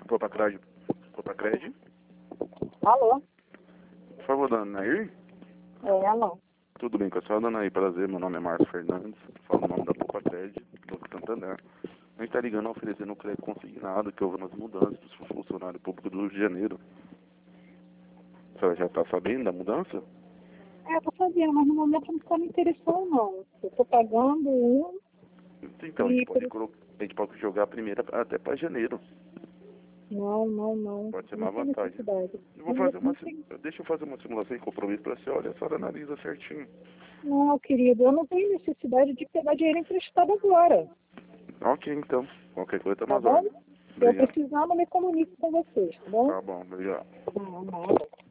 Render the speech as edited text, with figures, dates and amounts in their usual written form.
Copacred. Alô? Por favor, dona Nair. Alô? Tudo bem com a senhora, dona Nair? Prazer, meu nome é Márcio Fernandes. Falo o nome da Copacred, do Santander. A gente está ligando oferecendo um crédito consignado que houve nas mudanças do funcionário público do Rio de Janeiro. A senhora já está sabendo da mudança? Tô sabendo, mas no momento não está me interessando, não. Eu tô pagando um Então, a gente pode jogar a primeira até para janeiro. Não. Pode ser Não uma tem vantagem. necessidade. Deixa eu fazer uma simulação em compromisso para a senhora, a senhora analisa certinho. Não, querido, eu não tenho necessidade de pegar dinheiro emprestado agora. Ok, então. Qualquer coisa, Tá mais bom? ordem. Se eu Obrigado. precisar, eu me comunico com vocês, tá bom? Tá bom, obrigado. Não.